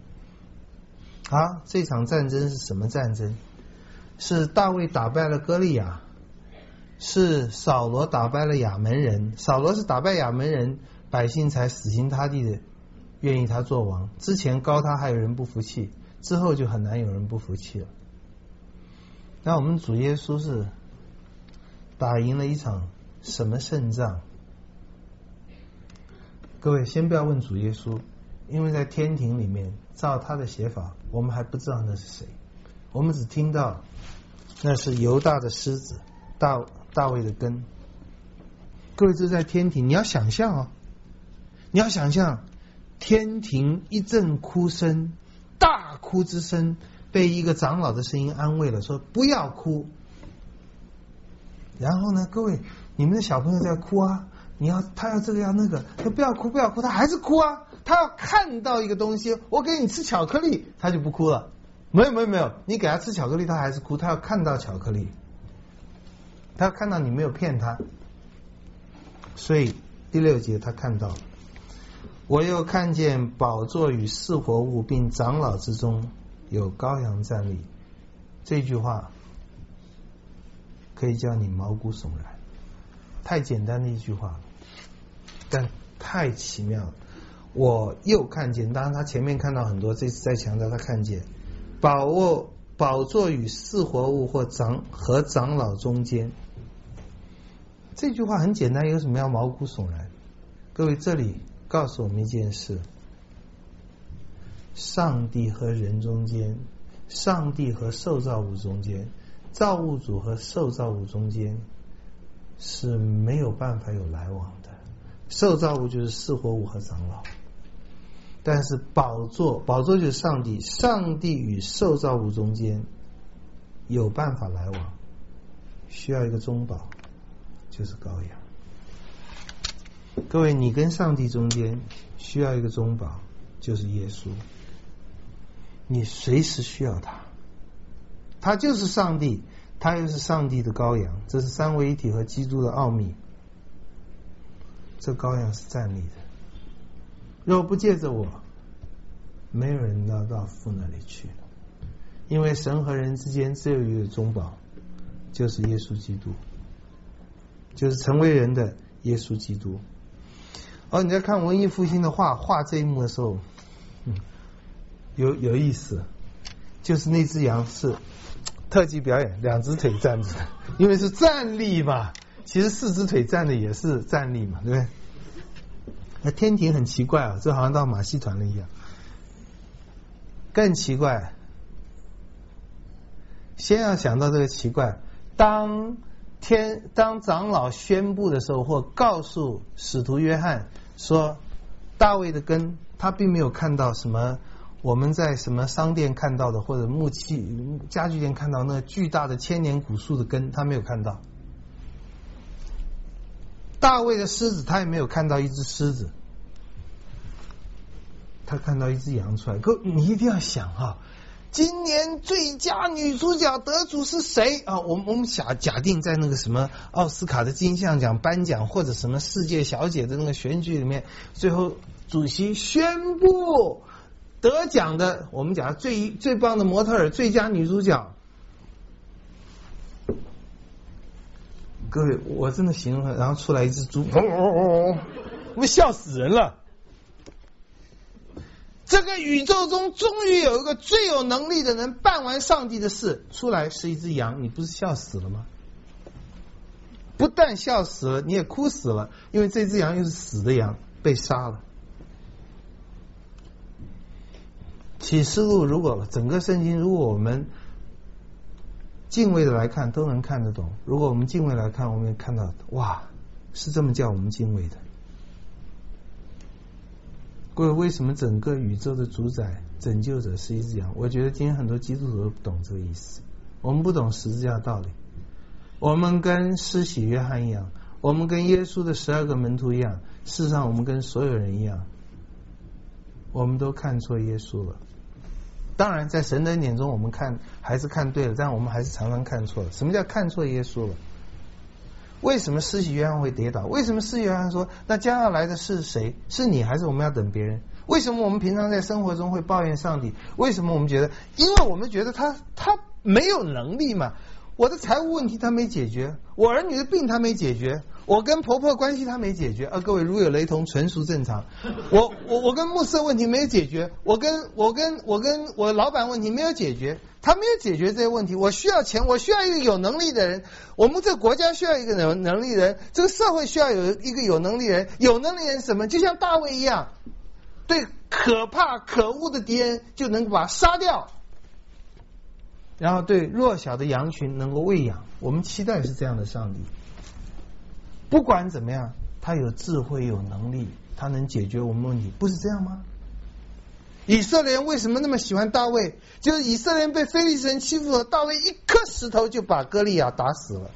啊，这场战争是什么战争？是大卫打败了歌利亚，是扫罗打败了亚门人。扫罗是打败亚门人，百姓才死心塌地的愿意他做王。之前高他还有人不服气，之后就很难有人不服气了。那我们主耶稣是打赢了一场什么胜仗？各位先不要问主耶稣，因为在天庭里面照他的写法，我们还不知道那是谁，我们只听到那是犹大的狮子，大大卫的根。各位，这在天庭，你要想象哦，你要想象天庭一阵哭声，大哭之声被一个长老的声音安慰了，说不要哭。然后呢，各位，你们的小朋友在哭啊，你要他要这个要那个，他不要哭不要哭，他还是哭啊。他要看到一个东西，我给你吃巧克力，他就不哭了。没有没有没有，你给他吃巧克力，他还是哭。他要看到巧克力，他要看到你没有骗他。所以第六节他看到了，我又看见宝座与四活物，并长老之中有羔羊站立。这句话可以叫你毛骨悚然，太简单的一句话，但太奇妙了。我又看见，当然他前面看到很多，这次再强调他看见宝座宝座与四活物或长和长老中间。这句话很简单，有什么要毛骨悚然？各位，这里告诉我们一件事：上帝和人中间，上帝和受造物中间，造物主和受造物中间是没有办法有来往的。受造物就是四活物和长老，但是宝座，宝座就是上帝，上帝与受造物中间有办法来往，需要一个中保，就是羔羊。各位，你跟上帝中间需要一个中保，就是耶稣。你随时需要他，他就是上帝，他又是上帝的羔羊，这是三位一体和基督的奥秘。这羔羊是站立的，若不借着我，没有人能到父那里去，因为神和人之间只有一个中保，就是耶稣基督，就是成为人的耶稣基督。哦，你在看文艺复兴的画画这一幕的时候，嗯，有有意思，就是那只羊是特技表演，两只腿站着的，因为是站立嘛。其实四只腿站的也是站立嘛，对不对？那天庭很奇怪啊，这好像到马戏团了一样。更奇怪，先要想到这个奇怪，当天当长老宣布的时候，或告诉使徒约翰说大卫的根，他并没有看到什么我们在什么商店看到的，或者木器家具店看到那巨大的千年古树的根，他没有看到。大卫的狮子，他也没有看到一只狮子，他看到一只羊出来。可你一定要想哈、啊， 今年最佳女主角得主是谁啊？我们我们假假定在那个什么奥斯卡的金像奖颁奖或者什么世界小姐的那个选举里面，最后主席宣布得奖的，我们讲最最棒的模特儿、最佳女主角。各位，我真的形容了，然后出来一只猪，哦哦哦，我笑死人了。这个宇宙中终于有一个最有能力的人办完上帝的事，出来是一只羊，你不是笑死了吗？不但笑死了，你也哭死了，因为这只羊又是死的羊，被杀了。启示录如果整个圣经，如果我们敬畏的来看，都能看得懂。如果我们敬畏来看，我们也看到，哇，是这么叫我们敬畏的。各位，为什么整个宇宙的主宰、拯救者是一只羊？我觉得今天很多基督徒都不懂这个意思。我们不懂十字架的道理。我们跟施洗约翰一样，我们跟耶稣的十二个门徒一样，事实上我们跟所有人一样，我们都看错耶稣了。当然，在神的眼中，我们看还是看对了，但我们还是常常看错了。什么叫看错耶稣了？为什么施洗约翰会跌倒？为什么施洗约翰说那将要来的是谁？是你还是我们要等别人？为什么我们平常在生活中会抱怨上帝？为什么我们觉得？因为我们觉得他他没有能力嘛。我的财务问题他没解决，我儿女的病他没解决，我跟婆婆关系他没解决。啊，各位如有雷同，纯属正常。我我我跟牧师的问题没有解决，我跟我跟我跟我老板问题没有解决，他没有解决这些问题。我需要钱，我需要一个有能力的人。我们这个国家需要一个有能力的人，这个社会需要有一个有能力的人。有能力的人是什么？就像大卫一样，对可怕可恶的敌人就能把他杀掉。然后对弱小的羊群能够喂养，我们期待是这样的上帝。不管怎么样，他有智慧有能力，他能解决我们问题，不是这样吗？以色列人为什么那么喜欢大卫？就是以色列人被非利士人欺负了，大卫一颗石头就把歌利亚打死了。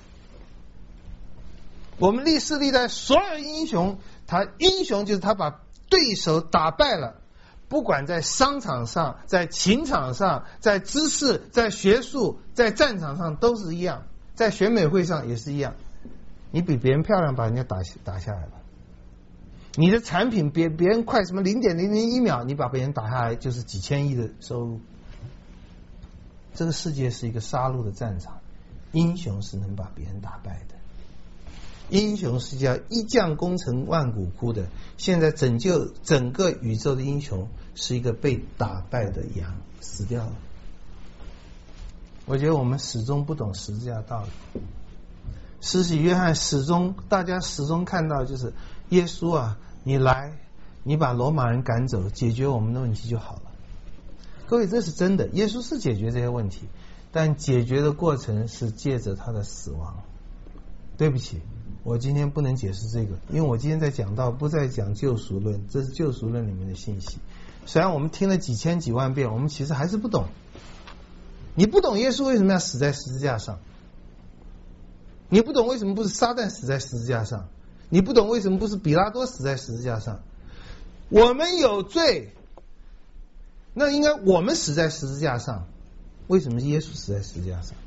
我们历世历代所有英雄，他英雄就是他把对手打败了。不管在商场上，在情场上，在知识，在学术，在战场上都是一样，在选美会上也是一样。你比别人漂亮，把人家打打下来了。你的产品比别人快什么零点零零一秒，你把别人打下来就是几千亿的收入。这个世界是一个杀戮的战场，英雄是能把别人打败的。英雄是叫一将功成万骨枯的，现在拯救整个宇宙的英雄是一个被打败的羊，死掉了。我觉得我们始终不懂十字架道理。施洗约翰始终，大家始终看到就是耶稣啊，你来，你把罗马人赶走，解决我们的问题就好了。各位，这是真的，耶稣是解决这些问题，但解决的过程是借着他的死亡。对不起，我今天不能解释这个，因为我今天在讲到不再讲救赎论，这是救赎论里面的信息。虽然我们听了几千几万遍，我们其实还是不懂。你不懂耶稣为什么要死在十字架上，你不懂为什么不是撒旦死在十字架上，你不懂为什么不是比拉多死在十字架上。我们有罪，那应该我们死在十字架上，为什么耶稣死在十字架上？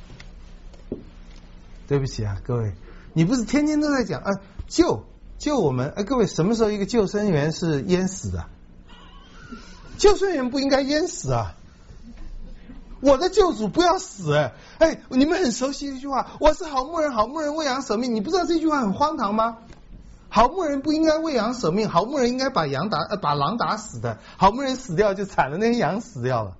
对不起啊，各位，你不是天天都在讲啊救救我们？哎，各位，什么时候一个救生员是淹死的？救生员不应该淹死啊！我的救主不要死！哎哎，你们很熟悉一句话，我是好牧人，好牧人为羊舍命。你不知道这句话很荒唐吗？好牧人不应该为羊舍命，好牧人应该把羊打呃把狼打死的。好牧人死掉就惨了，那些羊死掉了。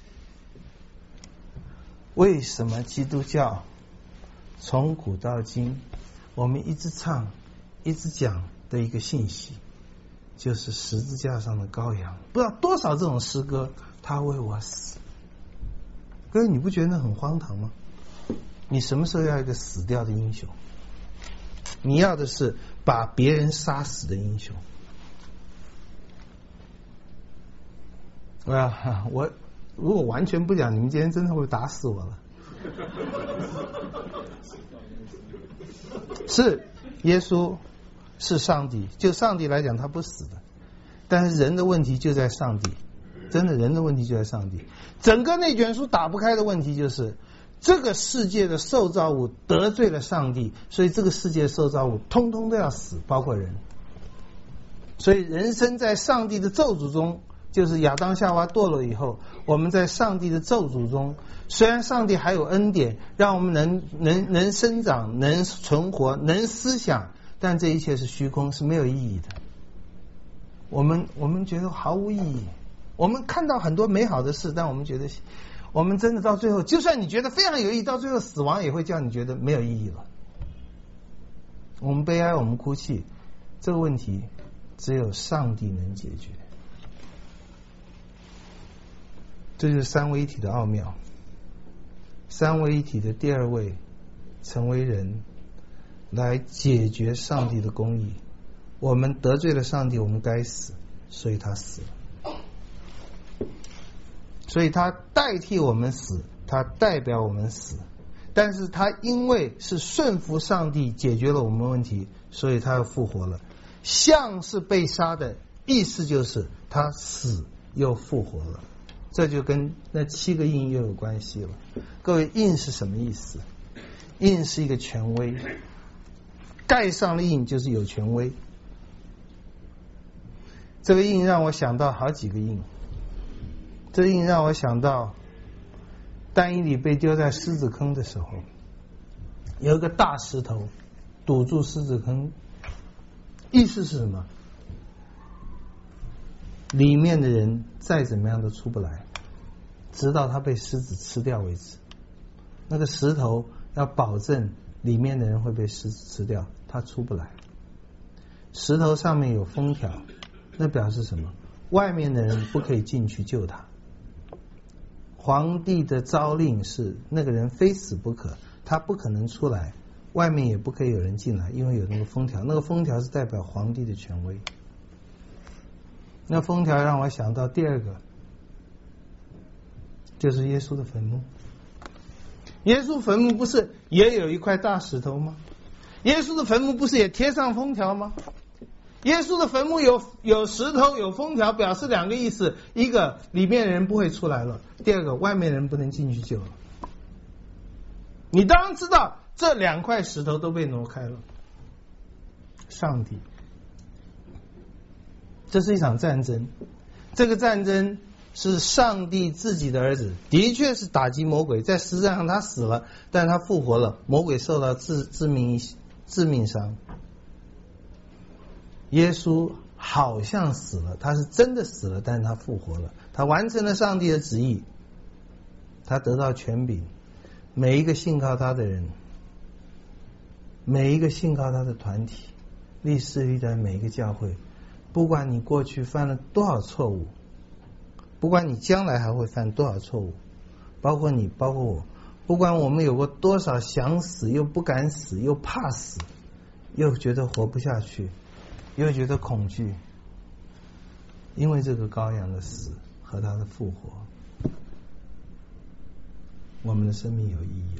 为什么基督教从古到今我们一直唱一直讲的一个信息，就是十字架上的羔羊？不知道多少这种诗歌，他为我死。各位，你不觉得那很荒唐吗？你什么时候要一个死掉的英雄？你要的是把别人杀死的英雄。啊，我如果完全不讲，你们今天真的会打死我了。是耶稣是上帝，就上帝来讲他不死的，但是人的问题就在上帝。 真的人的问题就在上帝。整个内卷书打不开的问题就是这个世界的受造物得罪了上帝，所以这个世界的受造物通通都要死，包括人。所以人生在上帝的咒诅中，就是亚当夏娃堕落以后，我们在上帝的咒诅中，虽然上帝还有恩典让我们能能能生长，能存活，能思想，但这一切是虚空，是没有意义的。我们我们觉得毫无意义，我们看到很多美好的事，但我们觉得我们真的到最后，就算你觉得非常有意义，到最后死亡也会叫你觉得没有意义了。我们悲哀，我们哭泣，这个问题只有上帝能解决。这就是三位一体的奥妙。三位一体的第二位成为人，来解决上帝的公义。我们得罪了上帝，我们该死，所以他死了。所以他代替我们死，他代表我们死，但是他因为是顺服上帝解决了我们问题，所以他又复活了。像是被杀的意思就是他死又复活了，这就跟那七个印又有关系了。各位，印是什么意思？印是一个权威，盖上了印就是有权威。这个印让我想到好几个印，这个印让我想到但以理被丢在狮子坑的时候，有一个大石头堵住狮子坑，意思是什么？里面的人再怎么样都出不来，直到他被狮子吃掉为止。那个石头要保证里面的人会被狮子吃掉，他出不来。石头上面有封条，那表示什么？外面的人不可以进去救他。皇帝的诏令是那个人非死不可，他不可能出来，外面也不可以有人进来，因为有那个封条，那个封条是代表皇帝的权威。那封条让我想到第二个，就是耶稣的坟墓。耶稣坟墓不是也有一块大石头吗？耶稣的坟墓不是也贴上封条吗？耶稣的坟墓有有石头有封条，表示两个意思：一个里面的人不会出来了，第二个外面的人不能进去救了。你当然知道这两块石头都被挪开了。上帝，这是一场战争，这个战争是上帝自己的儿子，的确是打击魔鬼，在十字架上他死了，但他复活了，魔鬼受到致致命致命伤。耶稣好像死了，他是真的死了，但是他复活了，他完成了上帝的旨意，他得到权柄。每一个信靠他的人，每一个信靠他的团体，历世历代每一个教会，不管你过去犯了多少错误，不管你将来还会犯多少错误，包括你包括我，不管我们有过多少想死又不敢死又怕死又觉得活不下去又觉得恐惧，因为这个羔羊的死和他的复活，我们的生命有意义了。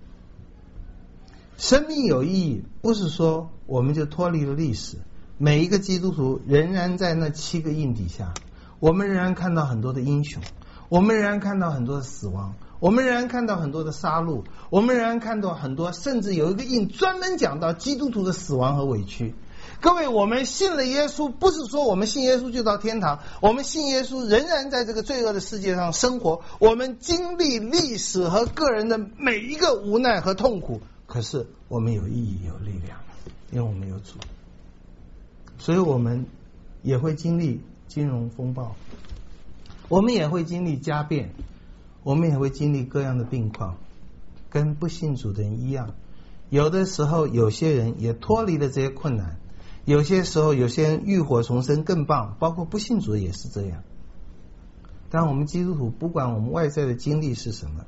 生命有意义不是说我们就脱离了历史，每一个基督徒仍然在那七个印底下，我们仍然看到很多的英雄，我们仍然看到很多的死亡，我们仍然看到很多的杀戮，我们仍然看到很多，甚至有一个印专门讲到基督徒的死亡和委屈。各位，我们信了耶稣，不是说我们信耶稣就到天堂，我们信耶稣仍然在这个罪恶的世界上生活，我们经历历史和个人的每一个无奈和痛苦，可是我们有意义有力量，因为我们有主。所以我们也会经历金融风暴，我们也会经历家变，我们也会经历各样的病况，跟不信主的人一样。有的时候有些人也脱离了这些困难，有些时候有些人浴火重生更棒，包括不信主也是这样。但我们基督徒不管我们外在的经历是什么，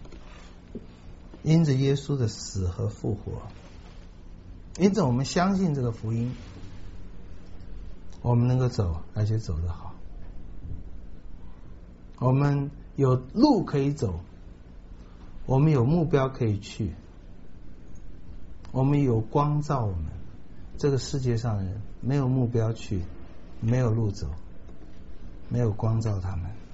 因着耶稣的死和复活，因着我们相信这个福音，我们能够走，而且走得好。我们有路可以走，我们有目标可以去，我们有光照我们。这个世界上的人没有目标去，没有路走，没有光照他们。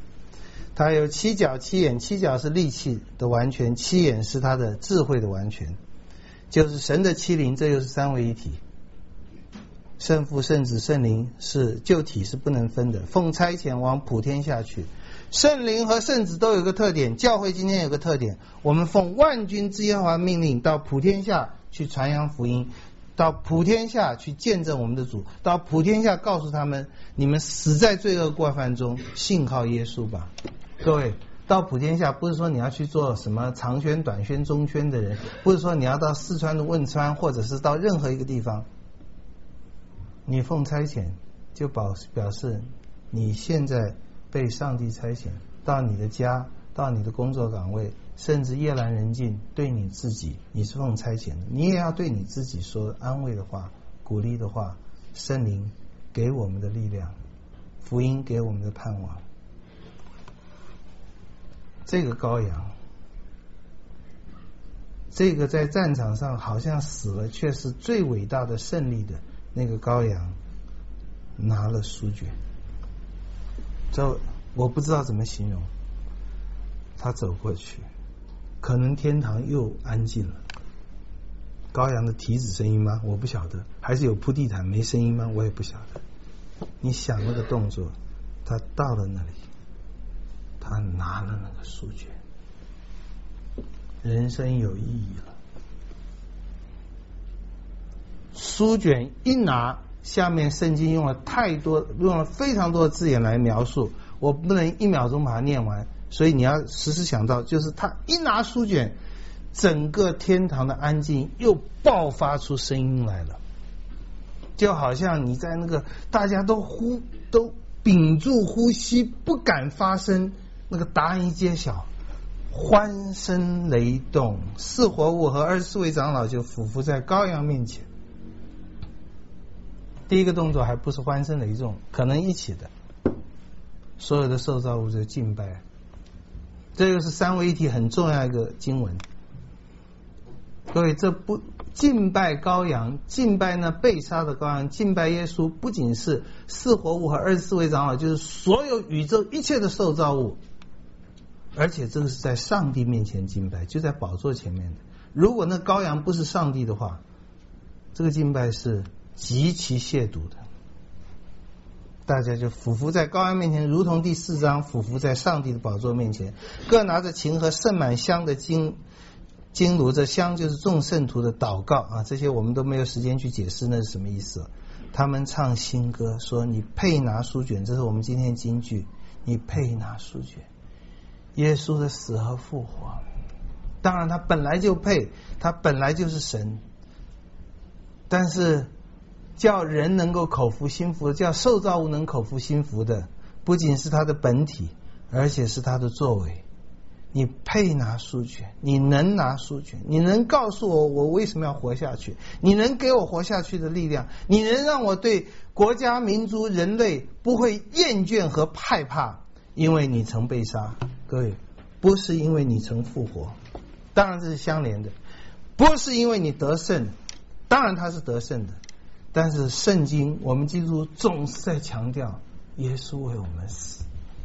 它有七角七眼，七角是力气的完全，七眼是它的智慧的完全，就是神的七灵，这又是三位一体。圣父、圣子、圣灵是旧体是不能分的，奉差遣往普天下去。圣灵和圣子都有个特点，教会今天有个特点，我们奉万军之耶和华命令到普天下去传扬福音，到普天下去见证我们的主，到普天下告诉他们，你们死在罪恶过犯中，信靠耶稣吧。各位，到普天下不是说你要去做什么长宣、短宣、中宣的人，不是说你要到四川的汶川，或者是到任何一个地方，你奉差遣就表表示你现在被上帝差遣到你的家，到你的工作岗位，甚至夜阑人静，对你自己你是奉差遣的，你也要对你自己说安慰的话、鼓励的话。圣灵给我们的力量，福音给我们的盼望。这个羔羊，这个在战场上好像死了却是最伟大的胜利的那个羔羊，拿了书卷。这我不知道怎么形容。他走过去，可能天堂又安静了。羔羊的蹄子声音吗？我不晓得。还是有铺地毯没声音吗？我也不晓得。你想那个动作，他到了那里，他拿了那个书卷，人生有意义了。书卷一拿，下面圣经用了太多，用了非常多的字眼来描述，我不能一秒钟把它念完，所以你要时时想到，就是他一拿书卷，整个天堂的安静又爆发出声音来了，就好像你在那个大家都呼都屏住呼吸，不敢发声，那个答案一揭晓，欢声雷动，四活物和二十四位长老就俯伏在羔羊面前。第一个动作还不是欢声雷动，可能一起的，所有的受造物就敬拜。这又是三位一体很重要一个经文。各位，这不敬拜羔羊，敬拜那被杀的羔羊，敬拜耶稣，不仅是四活物和二十四位长老，就是所有宇宙一切的受造物，而且这个是在上帝面前敬拜，就在宝座前面的。如果那羔羊不是上帝的话，这个敬拜是极其亵渎的。大家就俯伏在羔羊面前，如同第四章俯伏在上帝的宝座面前，各拿着琴和盛满香的金金炉，这香就是众圣徒的祷告啊，这些我们都没有时间去解释那是什么意思。他们唱新歌说，你配拿书卷，这是我们今天金句，你配拿书卷。耶稣的死和复活，当然他本来就配，他本来就是神，但是叫人能够口服心服，叫受造物能口服心服的，不仅是他的本体，而且是他的作为。你配拿书卷，你能拿书卷，你能告诉我我为什么要活下去，你能给我活下去的力量，你能让我对国家民族人类不会厌倦和害怕，因为你曾被杀。各位，不是因为你曾复活，当然这是相连的，不是因为你得胜，当然他是得胜的，但是圣经我们基督徒总是在强调耶稣为我们死，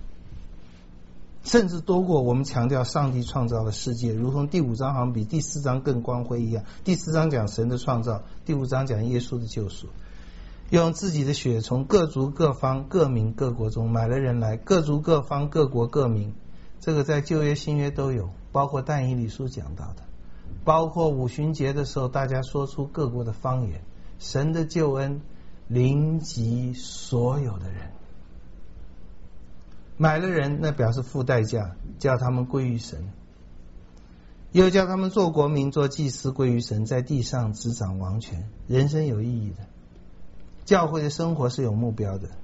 甚至多过我们强调上帝创造了世界，如同第五章好像比第四章更光辉一样。第四章讲神的创造，第五章讲耶稣的救赎，用自己的血从各族各方各民各国中买了人来，各族各方各国各民，这个在旧约新约都有，包括但以理书讲到的，包括五旬节的时候大家说出各国的方言。神的救恩临及所有的人，买了人，那表示付代价，叫他们归于神，又叫他们做国民做祭司归于神，在地上执掌王权。人生有意义的，教会的生活是有目标的。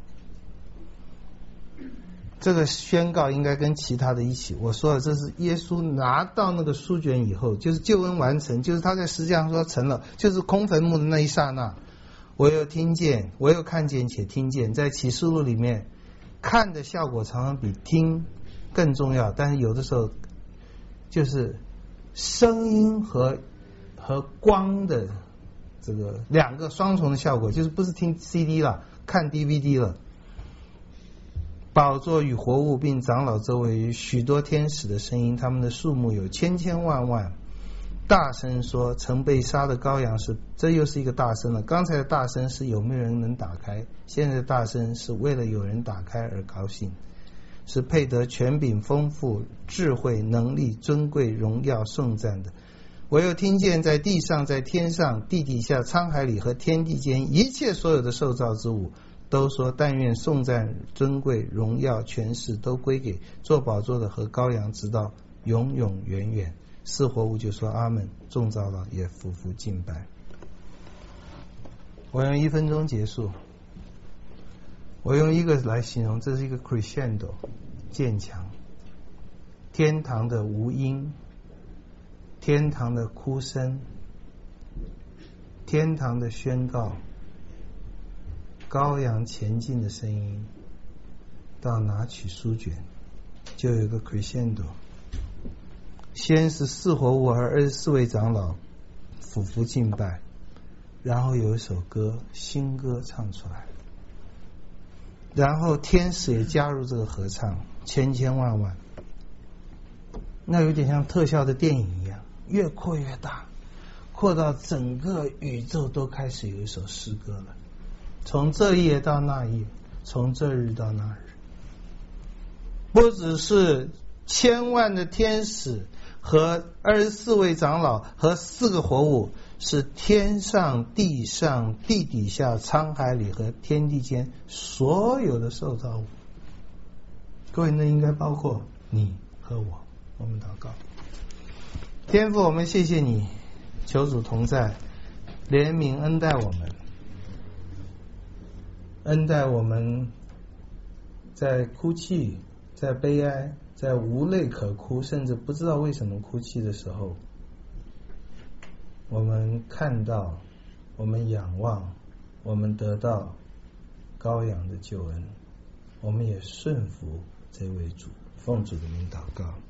这个宣告应该跟其他的一起，我说了，这是耶稣拿到那个书卷以后，就是救恩完成，就是他在十字架上说成了，就是空坟墓的那一刹那，我又听见，我又看见且听见。在启示录里面，看的效果常常比听更重要，但是有的时候就是声音和和光的这个两个双重的效果，就是不是听 C D 了，看 D V D 了。 宝座与活物并长老周围许多天使的声音，他们的数目有千千万万，大声说曾被杀的羔羊是，这又是一个大声了。刚才的大声是有没有人能打开，现在的大声是为了有人打开而高兴，是配得权柄丰富智慧能力尊贵荣耀颂赞的。我又听见在地上在天上地底下沧海里和天地间一切所有的受造之物都说，但愿颂赞尊贵荣耀权势都归给坐宝座的和羔羊，直到永永远远。四活物就说阿们，众长老也匍匐敬拜。我用一分钟结束。我用一个来形容，这是一个 crescendo 渐强，天堂的无音，天堂的哭声，天堂的宣告，羔羊前进的声音，到拿取书卷，就有一个 crescendo。先是四活物和二十四位长老匍匐敬拜，然后有一首歌新歌唱出来，然后天使也加入这个合唱，千千万万，那有点像特效的电影一样，越扩越大，扩到整个宇宙都开始有一首诗歌了，从这一页到那一页，从这日到那日，不只是千万的天使和二十四位长老和四个活物，是天上地上地底下沧海里和天地间所有的受造物。各位，那应该包括你和我。我们祷告。天父，我们谢谢你，求主同在，怜悯恩待我们，恩待我们在哭泣，在悲哀，在无泪可哭，甚至不知道为什么哭泣的时候，我们看到，我们仰望，我们得到羔羊的救恩，我们也顺服这位主，奉主的名祷告。